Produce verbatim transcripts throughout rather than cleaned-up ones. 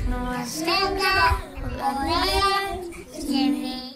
Nostalgia Land T V.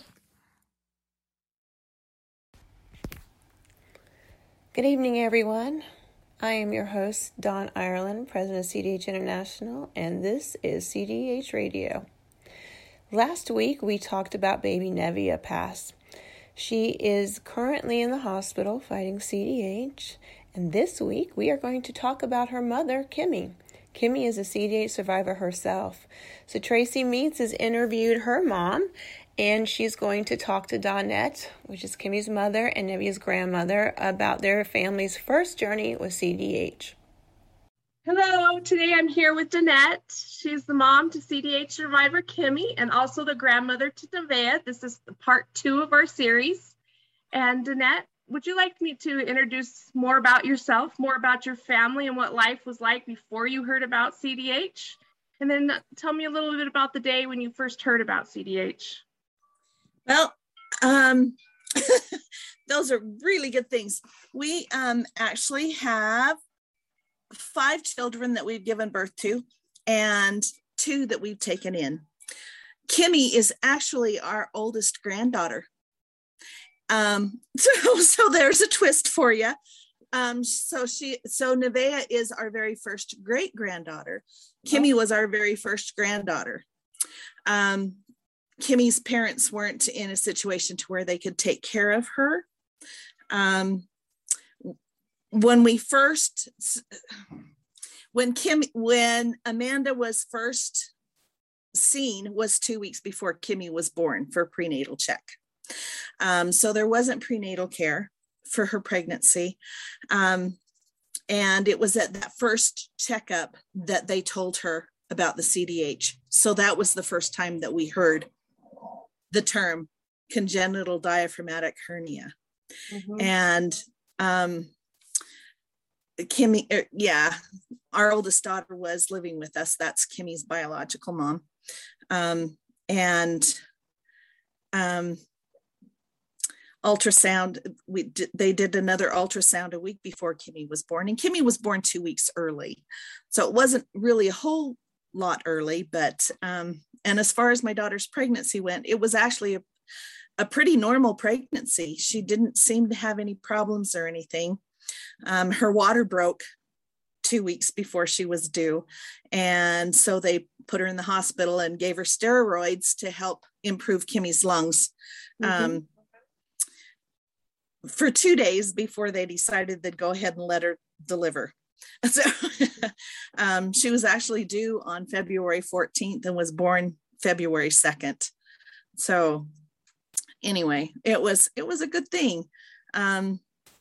Good evening, everyone. I am your host, Dawn Ireland, President of C D H International, and this is C D H Radio. Last week, we talked about baby Nevia Pass. She is currently in the hospital fighting C D H, and this week, we are going to talk about her mother, Kimmy. Kimmy is a C D H survivor herself. So Tracy Meets has interviewed her mom, and she's going to talk to Donette, which is Kimmy's mother and Nevia's grandmother, about their family's first journey with C D H. Hello, today I'm here with Donette. She's the mom to C D H survivor Kimmy and also the grandmother to Nevea. This is part two of our series. And Donette, would you like me to introduce more about yourself, more about your family and what life was like before you heard about C D H? And then tell me a little bit about the day when you first heard about C D H. Well, um, those are really good things. We um, actually have five children that we've given birth to and two that we've taken in. Kimmy is actually our oldest granddaughter. Um, so, so there's a twist for you. Um, so she, so Nevea is our very first great granddaughter. Kimmy was our very first granddaughter. Um, Kimmy's parents weren't in a situation to where they could take care of her. Um, when we first, when Kim, when Amanda was first seen was two weeks before Kimmy was born for prenatal check. Um, so there wasn't prenatal care for her pregnancy. Um, and it was at that first checkup that they told her about the C D H. So that was the first time that we heard the term congenital diaphragmatic hernia. Mm-hmm. And um, Kimmy, er, yeah, our oldest daughter was living with us. That's Kimmy's biological mom. Um, and um, ultrasound, we did, they did another ultrasound a week before Kimmy was born, and Kimmy was born two weeks early. So it wasn't really a whole lot early, but, um, and as far as my daughter's pregnancy went, it was actually a, a pretty normal pregnancy. She didn't seem to have any problems or anything. Um, her water broke two weeks before she was due. And so they put her in the hospital and gave her steroids to help improve Kimmy's lungs. Mm-hmm. Um, for two days before they decided they'd go ahead and let her deliver. So um, she was actually due on February fourteenth and was born February second. So anyway, it was, it was a good thing. Um,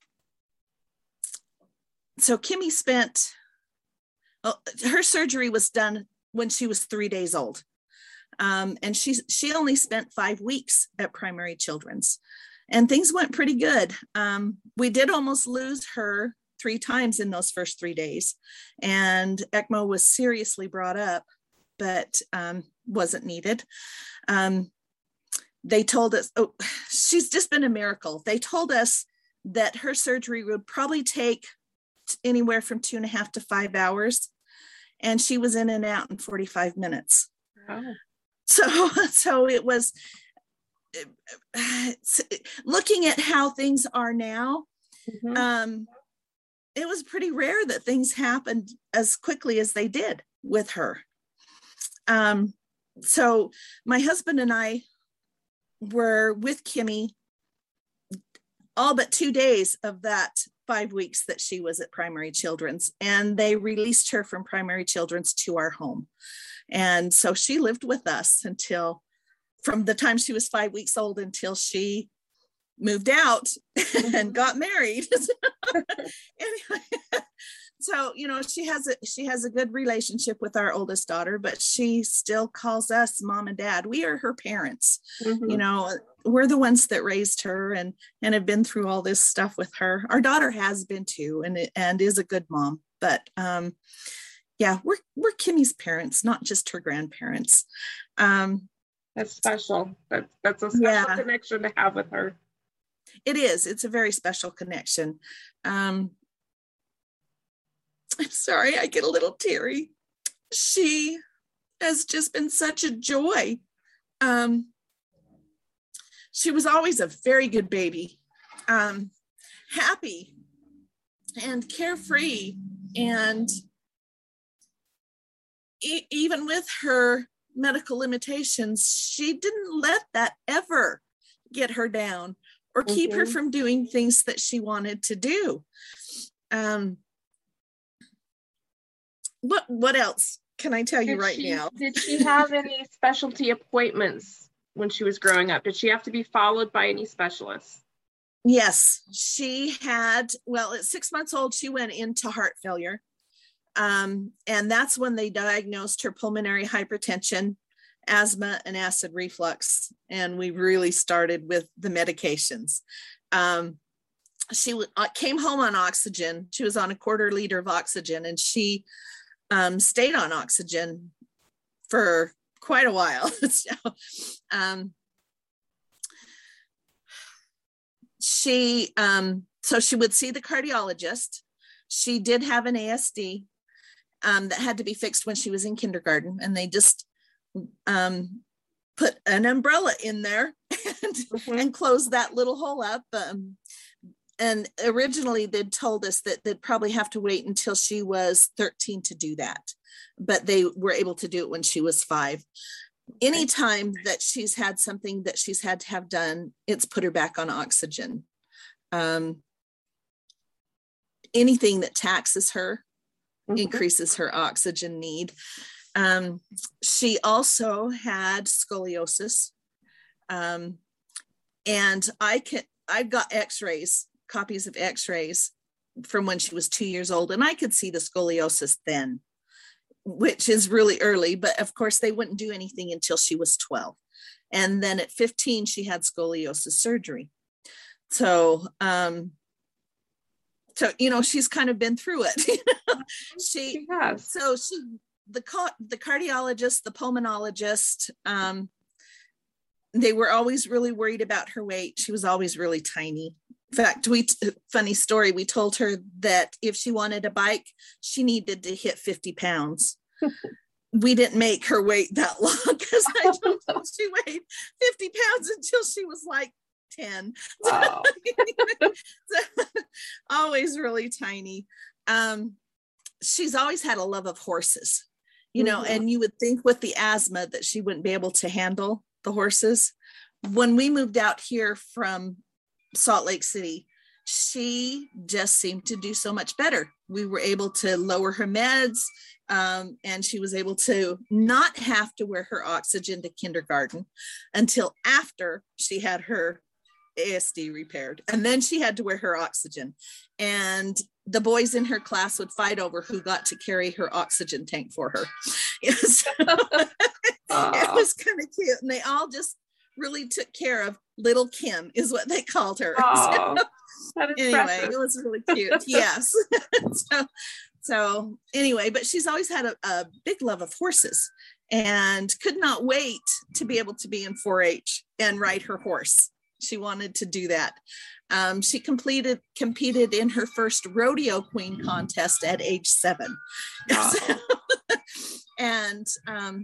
so Kimmy spent, well, her surgery was done when she was three days old. Um, and she, she only spent five weeks at Primary Children's. And things went pretty good. Um, we did almost lose her three times in those first three days. And ECMO was seriously brought up, but um, wasn't needed. Um, they told us, oh, she's just been a miracle. They told us that her surgery would probably take anywhere from two and a half to five hours. And she was in and out in forty-five minutes. Wow. So, so it was, looking at how things are now, mm-hmm. um, it was pretty rare that things happened as quickly as they did with her. Um, so my husband and I were with Kimmy all but two days of that five weeks that she was at Primary Children's, and they released her from Primary Children's to our home. And so she lived with us until from the time she was five weeks old until she moved out and got married. Anyway, so, you know, she has a, she has a good relationship with our oldest daughter, but she still calls us mom and dad. We are her parents. Mm-hmm. You know, we're the ones that raised her and, and have been through all this stuff with her. Our daughter has been too, and, and is a good mom, but um, yeah, we're, we're Kimmy's parents, not just her grandparents. Um, That's special. That's, that's a special yeah. connection to have with her. It is. It's a very special connection. Um, I'm sorry, I get a little teary. She has just been such a joy. Um, she was always a very good baby, um, happy and carefree. And e- even with her medical limitations, she didn't let that ever get her down or keep mm-hmm. her from doing things that she wanted to do. Um, what, what else can I tell you did right she, now? Did she have any specialty appointments when she was growing up? Did she have to be followed by any specialists? Yes, she had, well, at six months old, she went into heart failure. Um, and that's when they diagnosed her pulmonary hypertension, asthma, and acid reflux. And we really started with the medications. Um, she w- came home on oxygen. She was on a quarter liter of oxygen, and she um, stayed on oxygen for quite a while. so, um, she, um, so she would see the cardiologist. She did have an A S D um, that had to be fixed when she was in kindergarten, and they just um, put an umbrella in there and, mm-hmm. and closed that little hole up. Um, and originally they'd told us that they'd probably have to wait until she was thirteen to do that, but they were able to do it when she was five. Anytime that she's had something that she's had to have done, it's put her back on oxygen. Um, anything that taxes her mm-hmm. increases her oxygen need. Um, she also had scoliosis. Um, and I can, I've got x-rays, copies of x-rays from when she was two years old, and I could see the scoliosis then, which is really early, but of course they wouldn't do anything until she was twelve. And then at fifteen, she had scoliosis surgery. So, um, so, you know, she's kind of been through it. You know? she, she has. So she, the, the cardiologist, the pulmonologist, um, they were always really worried about her weight. She was always really tiny. In fact, we, funny story, we told her that if she wanted a bike, she needed to hit fifty pounds. We didn't make her wait that long because I don't think she weighed fifty pounds until she was like ten. Wow. So, always really tiny. Um, she's always had a love of horses, you know, mm-hmm. and you would think with the asthma that she wouldn't be able to handle the horses. When we moved out here from Salt Lake City, she just seemed to do so much better. We were able to lower her meds, um, and she was able to not have to wear her oxygen to kindergarten until after she had her A S D repaired. And then she had to wear her oxygen. And the boys in her class would fight over who got to carry her oxygen tank for her. So, it was kind of cute. And they all just really took care of little Kim, is what they called her. Oh, so, anyway, it was really cute. Yes. so, so anyway, but she's always had a, a big love of horses and could not wait to be able to be in four H and ride her horse. She wanted to do that. Um, she completed competed in her first rodeo queen contest at age seven. Wow. So, and um,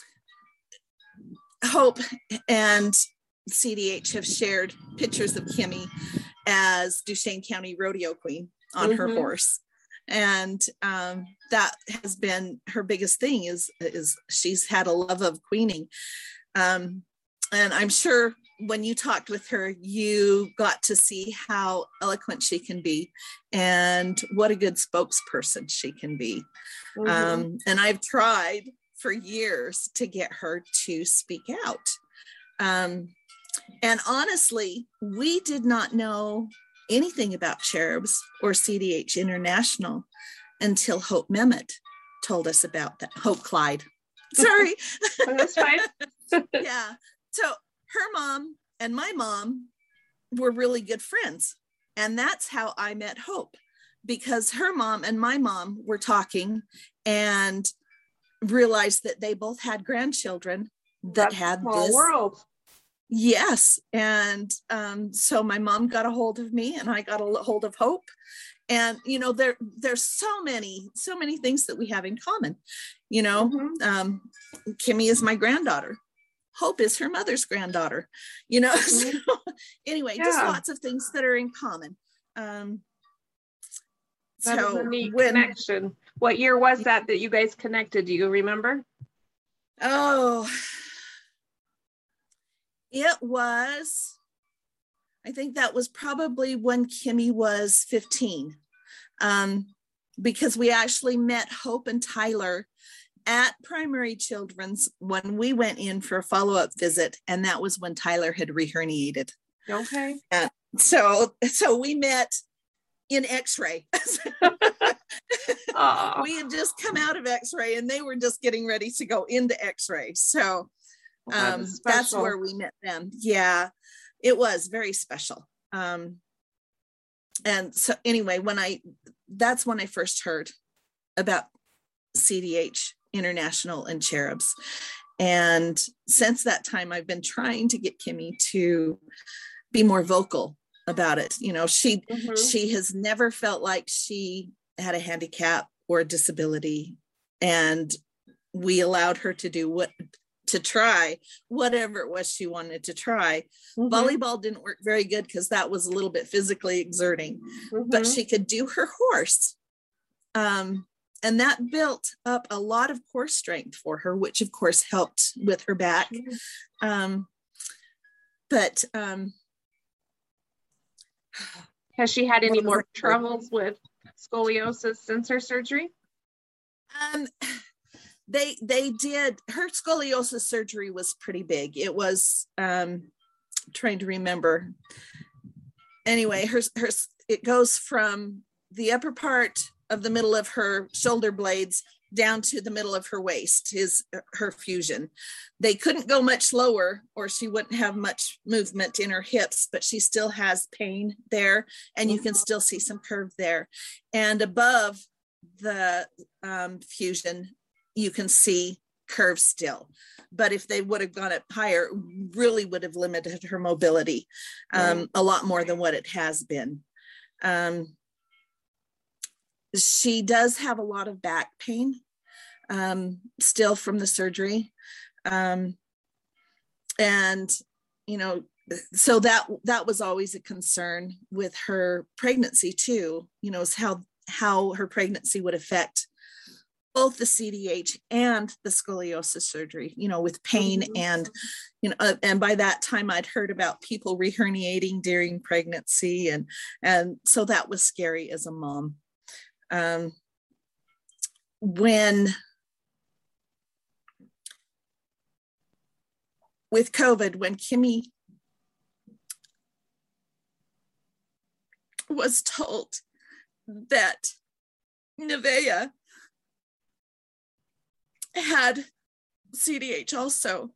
Hope and C D H have shared pictures of Kimmy as Duchesne County rodeo queen on mm-hmm. her horse. And um, that has been her biggest thing is, is she's had a love of queening. Um, and I'm sure when you talked with her, you got to see how eloquent she can be and what a good spokesperson she can be. Mm-hmm. Um, and I've tried for years to get her to speak out. Um, and honestly, we did not know anything about Cherubs or C D H International until Hope Mehmet told us about that. Hope Clyde. Sorry. That's fine. Yeah. So her mom and my mom were really good friends. And that's how I met Hope, because her mom and my mom were talking and realized that they both had grandchildren that That's had a small this world. Yes. And um, so my mom got a hold of me and I got a hold of Hope. And, you know, there, there's so many, so many things that we have in common, you know, mm-hmm. um, Kimmy is my granddaughter. Hope is her mother's granddaughter, you know. So anyway, Yeah. just lots of things that are in common. Um, That so is a neat when, connection. What year was that that you guys connected? Do you remember? oh, it was, I think that was probably when Kimmy was fifteen, um, because we actually met Hope and Tyler at Primary Children's when we went in for a follow-up visit, and that was when Tyler had reherniated. Okay. Uh, so, so we met in X-ray. Aw. We had just come out of X-ray, and they were just getting ready to go into X-ray. So That um, is that's special. where we met them. Yeah, it was very special. Um, and so anyway, when I, that's when I first heard about C D H International and Cherubs. And since that time, I've been trying to get Kimmy to be more vocal about it. You know, she, Mhm. she has never felt like she had a handicap or a disability. And we allowed her to do what, to try whatever it was she wanted to try. Mhm. Volleyball didn't work very good because that was a little bit physically exerting, but Mhm. she could do her horse. Um, and that built up a lot of core strength for her, which of course helped with her back. Um, but um, Has she had any what was more I- troubles with scoliosis since her surgery? Um, they they did, her scoliosis surgery was pretty big. It was um, trying to remember. Anyway, her her it goes from the upper part of the middle of her shoulder blades down to the middle of her waist is her fusion. They couldn't go much lower or she wouldn't have much movement in her hips, but she still has pain there, and you can still see some curve there. And above the um, fusion, you can see curve still. But if they would have gone up higher, really would have limited her mobility um, Right. a lot more than what it has been. Um, she does have a lot of back pain um, still from the surgery. Um, and, you know, so that, that was always a concern with her pregnancy too, you know, is how, how her pregnancy would affect both the C D H and the scoliosis surgery, you know, with pain. Mhm. And, you know, uh, and by that time I'd heard about people reherniating during pregnancy. And, and so that was scary as a mom. Um, when, with COVID, when Kimmy was told that Nevaeh had C D H also,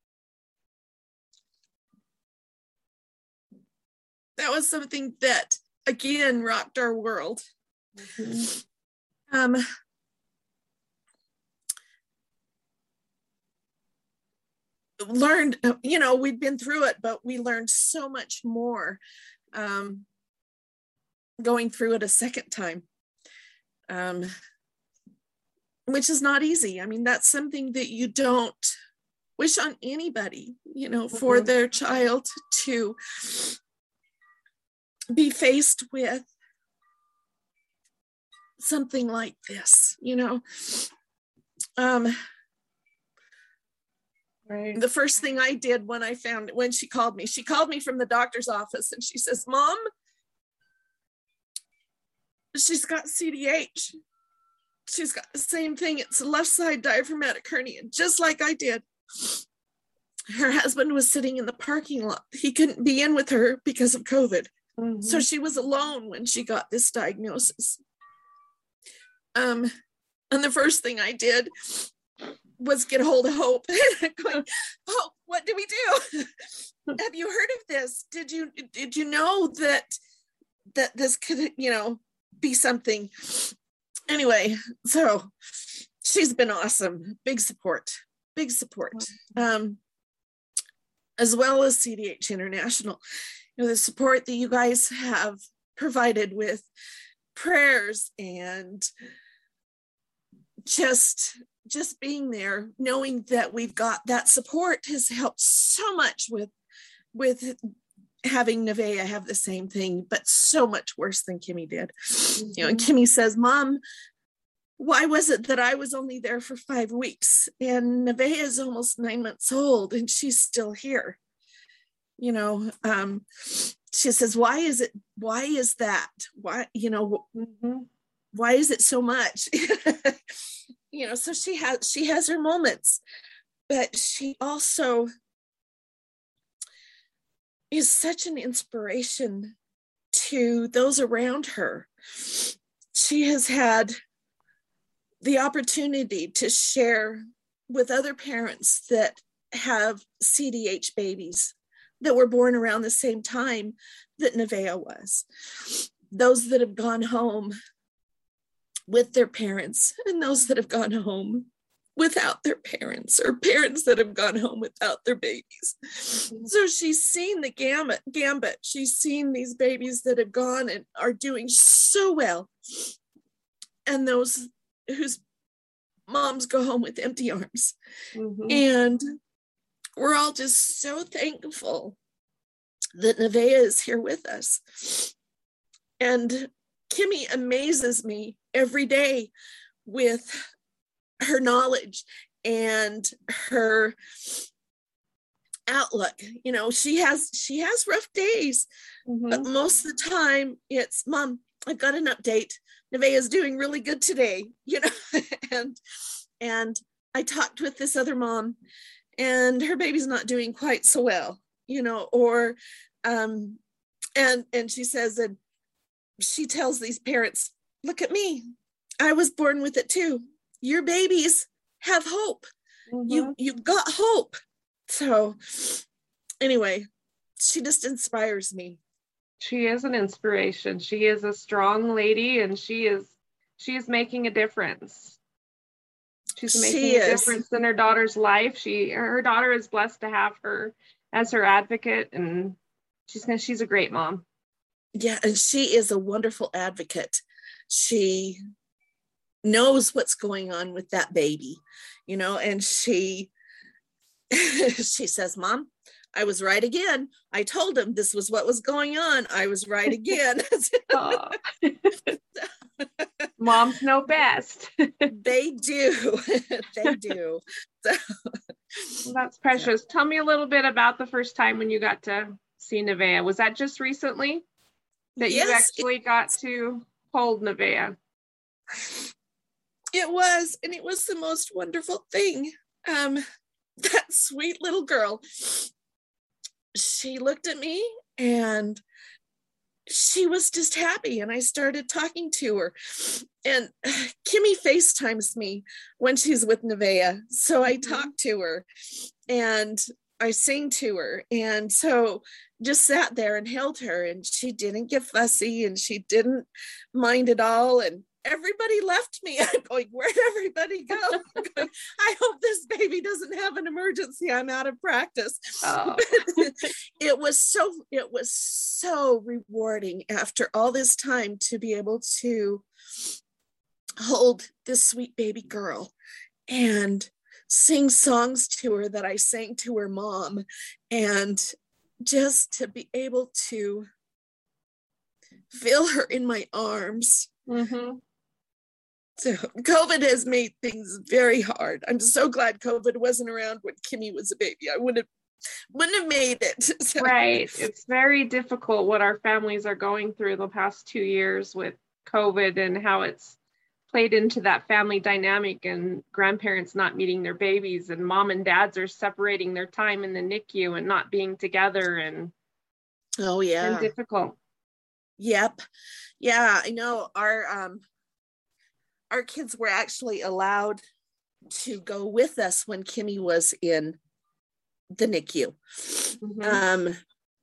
that was something that again rocked our world. Mhm. Um, learned, you know, we'd been through it, but we learned so much more um, going through it a second time, um, which is not easy. I mean, that's something that you don't wish on anybody, you know, for Mhm. their child to be faced with something like this, you know. Um, Right. the first thing I did when I found, when she called me, she called me from the doctor's office and she says, Mom, she's got C D H. She's got the same thing. It's a left side diaphragmatic hernia, just like I did. Her husband was sitting in the parking lot. He couldn't be in with her because of COVID. Mhm. So she was alone when she got this diagnosis. Um, and the first thing I did was get a hold of Hope. Going, Hope, what do we do? Have you heard of this? Did you did you know that that this could, you know, be something? Anyway, so she's been awesome. Big support, big support. Um, as well as C D H International. You know, the support that you guys have provided with prayers and just just being there, knowing that we've got that support has helped so much with, with having Nevaeh have the same thing, but so much worse than Kimmy did. Mm-hmm. You know, and Kimmy says, Mom, why was it that I was only there for five weeks and Nevaeh is almost nine months old and she's still here? You know, um, she says, why is it, why is that? Why, you know, mm-hmm. why is it so much? You know, so she has, she has her moments, but she also is such an inspiration to those around her. She has had the opportunity to share with other parents that have C D H babies that were born around the same time that Nevaeh was. Those that have gone home with their parents and those that have gone home without their parents, or parents that have gone home without their babies. So she's seen the gambit, gambit. She's seen these babies that have gone and are doing so well. And those whose moms go home with empty arms. Mm-hmm. And we're all just so thankful that Nevaeh is here with us. And Kimmy amazes me every day with her knowledge and her outlook. You know, she has she has rough days, mm-hmm. but most of the time it's, Mom, I've got an update. Nevaeh is doing really good today, you know. and and I talked with this other mom and her baby's not doing quite so well, you know, or um and and she says, and she tells these parents, look at me, I was born with it too. Your babies have hope. Mm-hmm. You you've got hope. So anyway, she just inspires me. She is an inspiration. She is a strong lady, and she is she is making a difference. She's making she a is. difference in her daughter's life. She her daughter is blessed to have her as her advocate, and she's gonna she's a great mom. Yeah, and she is a wonderful advocate. She knows what's going on with that baby, you know, and she she says, Mom, I was right again. I told him this was what was going on. I was right again. Moms know best. They do. They do. So, well, that's precious. So. Tell me a little bit about the first time when you got to see Nevaeh. Was that just recently that yes, you actually got to hold Nevaeh? It was, and it was the most wonderful thing. Um, that sweet little girl, she looked at me and she was just happy, and I started talking to her. And Kimmy FaceTimes me when she's with Nevaeh, so I mm-hmm. talked to her and I sing to her, and so just sat there and held her, and she didn't get fussy and she didn't mind at all. And everybody left me. I'm going, where'd everybody go? Going, I hope this baby doesn't have an emergency. I'm out of practice. Oh. It was so, it was so rewarding after all this time to be able to hold this sweet baby girl and sing songs to her that I sang to her mom, and just to be able to feel her in my arms. Mm-hmm. So COVID has made things very hard. I'm so glad COVID wasn't around when Kimmy was a baby. I wouldn't have, wouldn't have made it. So. Right. It's very difficult what our families are going through the past two years with COVID and how it's played into that family dynamic, and grandparents not meeting their babies, and mom and dads are separating their time in the N I C U and not being together. And oh yeah, it's been difficult. Yep. Yeah, I know. Our um our kids were actually allowed to go with us when Kimmy was in the N I C U. Mm-hmm. Um,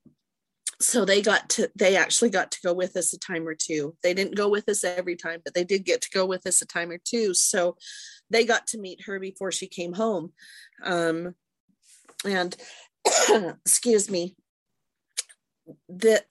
so they got to, they actually got to go with us a time or two. They didn't go with us every time, but they did get to go with us a time or two. So they got to meet her before she came home. Um, and excuse me, the,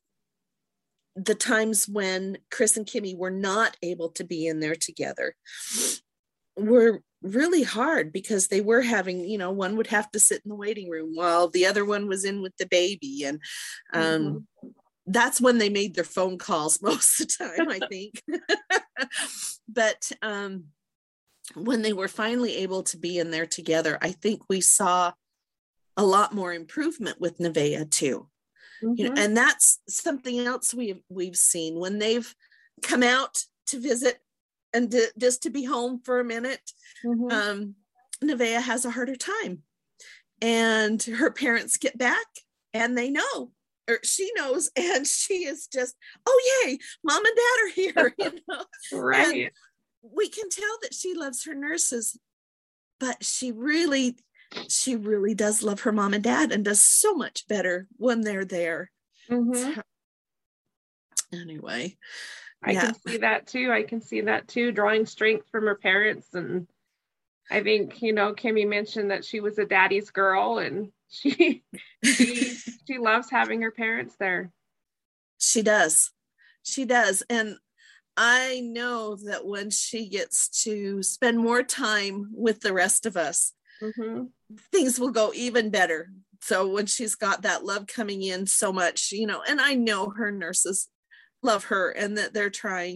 the times when Chris and Kimmy were not able to be in there together were really hard because they were having, you know, one would have to sit in the waiting room while the other one was in with the baby. And um, mm-hmm. that's when they made their phone calls most of the time, I think. But um, when they were finally able to be in there together, I think we saw a lot more improvement with Nevaeh too. Mm-hmm. You know, and that's something else we've we've seen when they've come out to visit and to, just to be home for a minute. Mm-hmm. Um, Nevaeh has a harder time, and her parents get back and they know, or she knows, and she is just, oh yay, mom and dad are here. You know, right? And we can tell that she loves her nurses, but she really. She really does love her mom and dad and does so much better when they're there. Mm-hmm. So, anyway. I yeah. can see that too. I can see that too, drawing strength from her parents. And I think, you know, Kimmy mentioned that she was a daddy's girl, and she she she loves having her parents there. She does. She does. And I know that when she gets to spend more time with the rest of us, mm-hmm. things will go even better. So when she's got that love coming in so much, you know, and I know her nurses love her and that they're trying.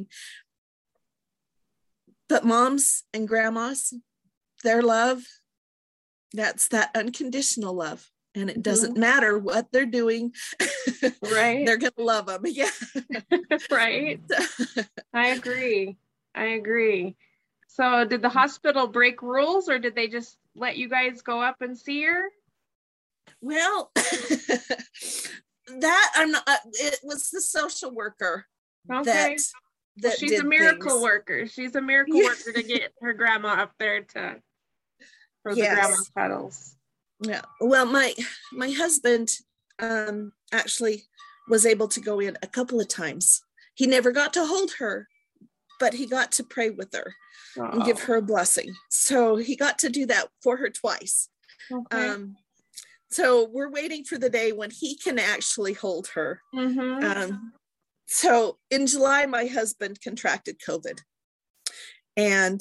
But moms and grandmas, their love, that's that unconditional love. And it doesn't mm-hmm. matter what they're doing. Right. They're going to love them. Yeah. Right. I agree. I agree. So did the hospital break rules, or did they just let you guys go up and see her? Well, that I'm not, it was the social worker. Okay. That, that well, she's a miracle things. worker. She's a miracle Yeah. worker to get her grandma up there to, for Yes. the grandma cuddles. Yeah. Well, my, my husband um, actually was able to go in a couple of times. He never got to hold her, but he got to pray with her. Oh. And give her a blessing. So he got to do that for her twice. Okay. Um, so we're waiting for the day when he can actually hold her. Mm-hmm. Um, so in July, my husband contracted COVID and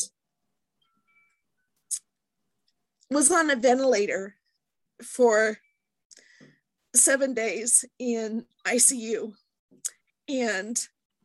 was on a ventilator for seven days in I C U and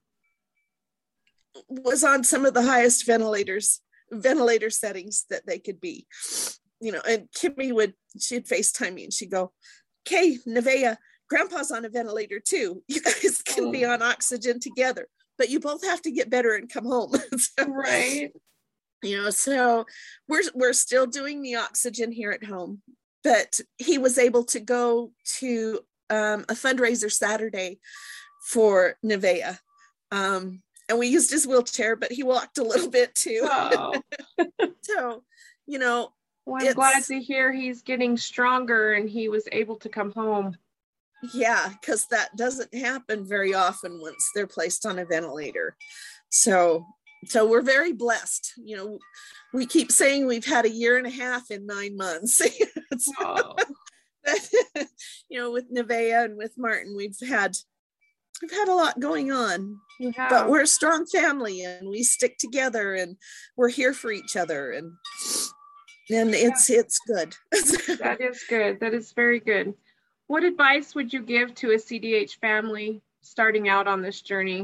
was on some of the highest ventilators, ventilator settings that they could be, you know, and Kimmy would, she'd FaceTime me and she'd go, okay, Nevaeh, grandpa's on a ventilator too. You guys can oh. be on oxygen together, but you both have to get better and come home. So, right. You know, so we're, we're still doing the oxygen here at home, but he was able to go to um, a fundraiser Saturday for Nevaeh. Um, And we used his wheelchair, but he walked a little bit too. Oh. So, you know. Well, I'm glad to hear he's getting stronger and he was able to come home. Yeah, because that doesn't happen very often once they're placed on a ventilator. So, so we're very blessed. You know, we keep saying we've had a year and a half in nine months. So, oh. You know, with Nevaeh and with Martin, we've had We've had a lot going on, but we're a strong family and we stick together and we're here for each other, and and it's yeah. it's good. That is good. That is very good. What advice would you give to a C D H family starting out on this journey?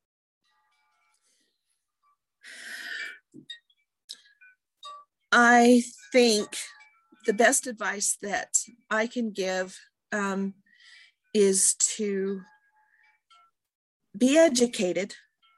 I think the best advice that I can give um, is to be educated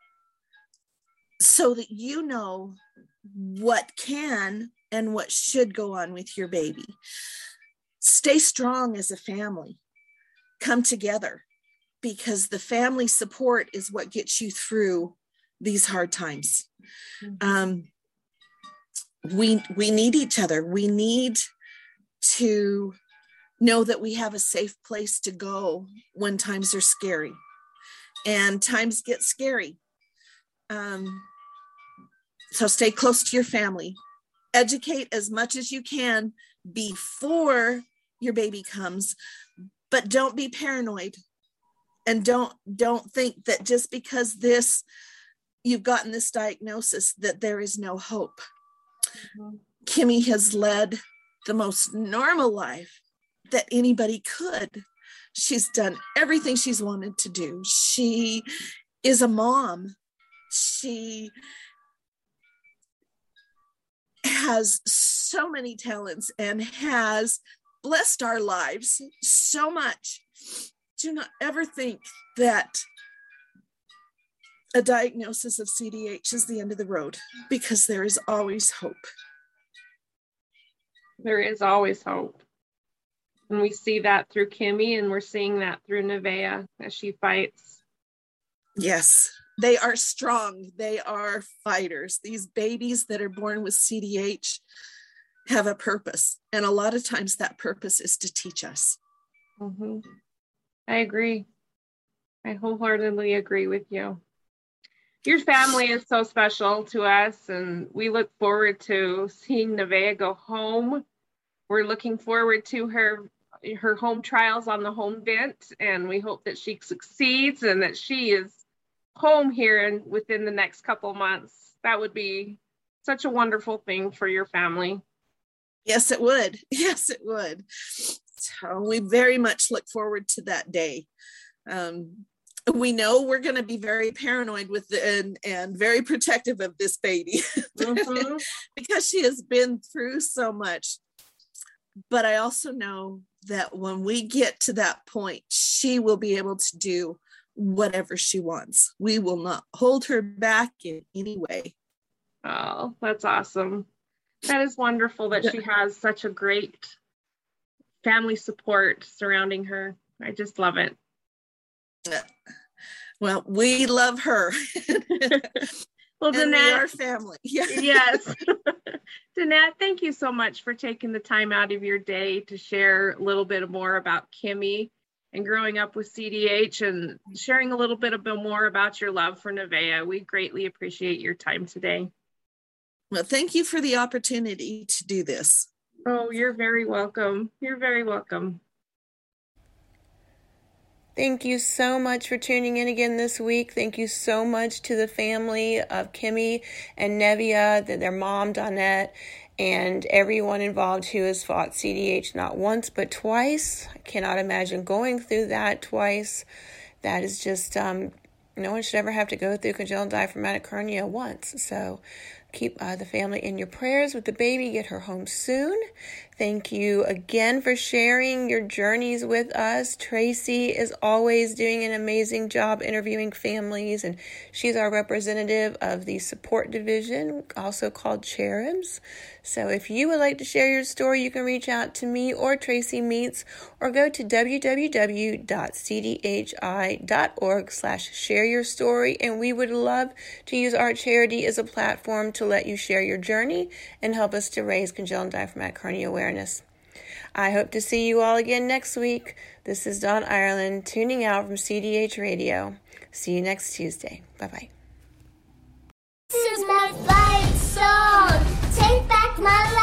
so that you know what can and what should go on with your baby. Stay strong as a family. Come together, because the family support is what gets you through these hard times. Mm-hmm. Um, we, we need each other. We need to know that we have a safe place to go when times are scary. And times get scary. Um, so stay close to your family. Educate as much as you can before your baby comes, but don't be paranoid. And don't, don't think that just because this, you've gotten this diagnosis, that there is no hope. Mm-hmm. Kimmy has led the most normal life that anybody could. She's done everything she's wanted to do. She is a mom. She has so many talents and has blessed our lives so much. Do not ever think that a diagnosis of C D H is the end of the road, because there is always hope. There is always hope. And we see that through Kimmy, and we're seeing that through Nevaeh as she fights. Yes, they are strong. They are fighters. These babies that are born with C D H have a purpose. And a lot of times that purpose is to teach us. Mm-hmm. I agree. I wholeheartedly agree with you. Your family is so special to us, and we look forward to seeing Nevaeh go home. We're looking forward to her her home trials on the home vent, and we hope that she succeeds and that she is home here and within the next couple months. That would be such a wonderful thing for your family. Yes, it would. Yes, it would. So we very much look forward to that day. Um, we know we're going to be very paranoid with the, and, and very protective of this baby mm-hmm. because she has been through so much. But I also know that when we get to that point, she will be able to do whatever she wants. We will not hold her back in any way. Oh, that's awesome. That is wonderful that she has such a great family support surrounding her. I just love it. Well, we love her. Well, and Danette, we are family. Yeah. Yes. Danette, thank you so much for taking the time out of your day to share a little bit more about Kimmy and growing up with C D H, and sharing a little bit more about your love for Nevaeh. We greatly appreciate your time today. Well, thank you for the opportunity to do this. Oh, you're very welcome. You're very welcome. Thank you so much for tuning in again this week. Thank you so much to the family of Kimmy and Nevaeh, their mom, Donette, and everyone involved who has fought C D H not once but twice. I cannot imagine going through that twice. That is just, um, no one should ever have to go through congenital diaphragmatic hernia once. So keep uh, the family in your prayers with the baby. Get her home soon. Thank you again for sharing your journeys with us. Tracy is always doing an amazing job interviewing families, and she's our representative of the support division, also called Cherubs. So if you would like to share your story, you can reach out to me or Tracy Meets, or go to w w w dot c d h i dot org slash share your story, and we would love to use our charity as a platform to let you share your journey and help us to raise congenital diaphragmatic hernia awareness. I hope to see you all again next week. This is Dawn Ireland tuning out from C D H Radio. See you next Tuesday. Bye-bye. This is my fight song. Take back my